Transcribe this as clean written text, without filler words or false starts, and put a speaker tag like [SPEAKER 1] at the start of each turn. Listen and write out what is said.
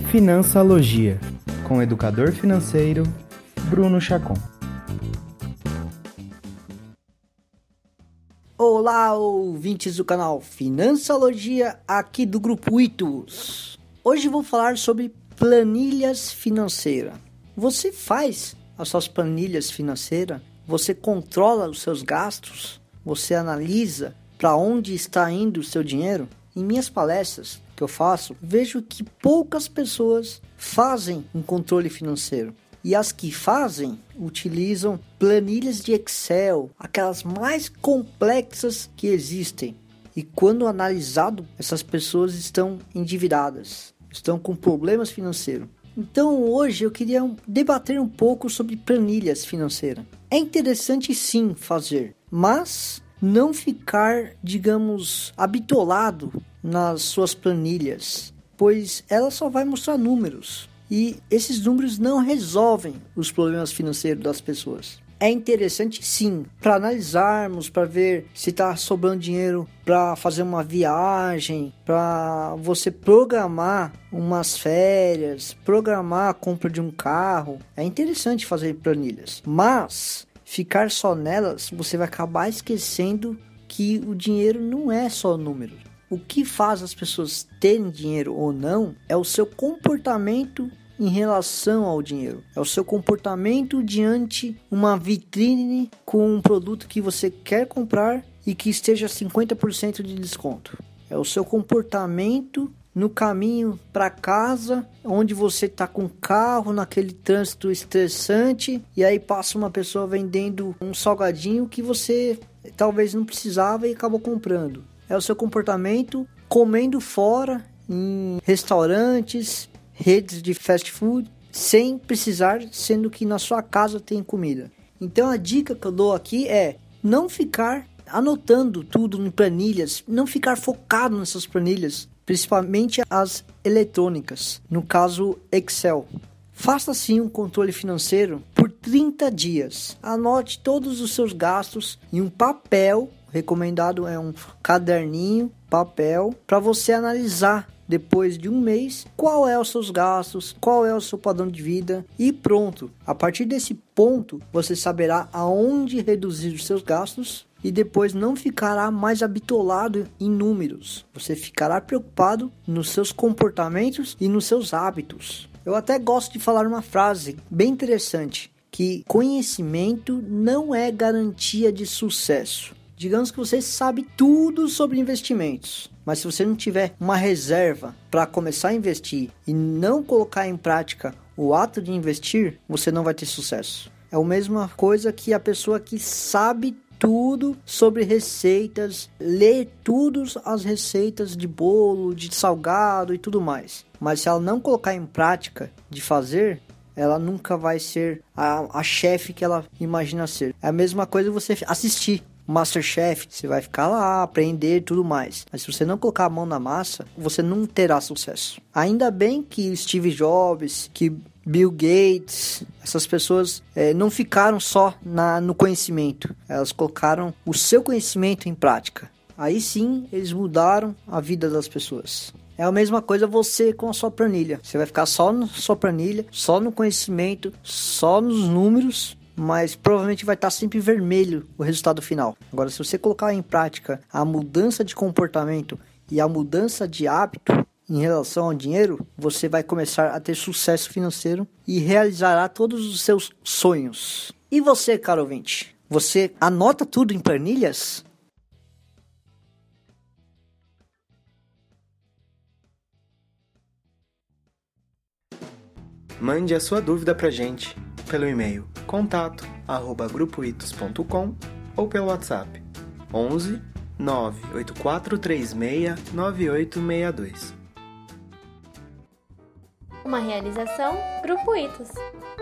[SPEAKER 1] Financialogia, com o educador financeiro Bruno Chacon.
[SPEAKER 2] Olá, ouvintes do canal Financialogia, aqui do Grupo Itus. Hoje vou falar sobre planilhas financeiras. Você faz as suas planilhas financeiras? Você controla os seus gastos? Você analisa para onde está indo o seu dinheiro? Em minhas palestras que eu faço, vejo que poucas pessoas fazem um controle financeiro. E as que fazem, utilizam planilhas de Excel, aquelas mais complexas que existem. E quando analisado, essas pessoas estão endividadas, estão com problemas financeiros. Então hoje eu queria debater um pouco sobre planilhas financeiras. É interessante sim fazer, mas não ficar, digamos, habitolado nas suas planilhas, pois ela só vai mostrar números. E esses números não resolvem os problemas financeiros das pessoas. É interessante sim, para analisarmos, para ver se está sobrando dinheiro para fazer uma viagem, para você programar umas férias, programar a compra de um carro. É interessante fazer planilhas, mas ficar só nelas, você vai acabar esquecendo que o dinheiro não é só número. O que faz as pessoas terem dinheiro ou não é o seu comportamento em relação ao dinheiro. É o seu comportamento diante uma vitrine com um produto que você quer comprar e que esteja 50% de desconto. É o seu comportamento no caminho para casa, onde você está com o carro naquele trânsito estressante e aí passa uma pessoa vendendo um salgadinho que você talvez não precisava e acabou comprando. É o seu comportamento comendo fora em restaurantes, redes de fast food, sem precisar, sendo que na sua casa tem comida. Então a dica que eu dou aqui é não ficar anotando tudo em planilhas, não ficar focado nessas planilhas, principalmente as eletrônicas, no caso Excel. Faça sim um controle financeiro por 30 dias. Anote todos os seus gastos em um papel. Recomendado é um caderninho, papel, para você analisar depois de um mês qual é os seus gastos, qual é o seu padrão de vida e pronto. A partir desse ponto você saberá aonde reduzir os seus gastos e depois não ficará mais habitolado em números. Você ficará preocupado nos seus comportamentos e nos seus hábitos. Eu até gosto de falar uma frase bem interessante, que conhecimento não é garantia de sucesso. Digamos que você sabe tudo sobre investimentos, mas se você não tiver uma reserva para começar a investir e não colocar em prática o ato de investir, você não vai ter sucesso. É a mesma coisa que a pessoa que sabe tudo sobre receitas, lê tudo as receitas de bolo, de salgado e tudo mais, mas se ela não colocar em prática de fazer, ela nunca vai ser a chefe que ela imagina ser. É a mesma coisa você assistir MasterChef, você vai ficar lá, aprender e tudo mais. Mas se você não colocar a mão na massa, você não terá sucesso. Ainda bem que Steve Jobs, que Bill Gates, essas pessoas não ficaram só no conhecimento. Elas colocaram o seu conhecimento em prática. Aí sim, eles mudaram a vida das pessoas. É a mesma coisa você com a sua planilha. Você vai ficar só na sua planilha, só no conhecimento, só nos números, mas provavelmente vai estar sempre vermelho o resultado final. Agora, se você colocar em prática a mudança de comportamento e a mudança de hábito em relação ao dinheiro, você vai começar a ter sucesso financeiro e realizará todos os seus sonhos. E você, caro ouvinte? Você anota tudo em planilhas?
[SPEAKER 1] Mande a sua dúvida pra gente pelo e-mail contato@grupoitus.com ou pelo WhatsApp 11 98436 9862.
[SPEAKER 3] Uma realização Grupo Itus.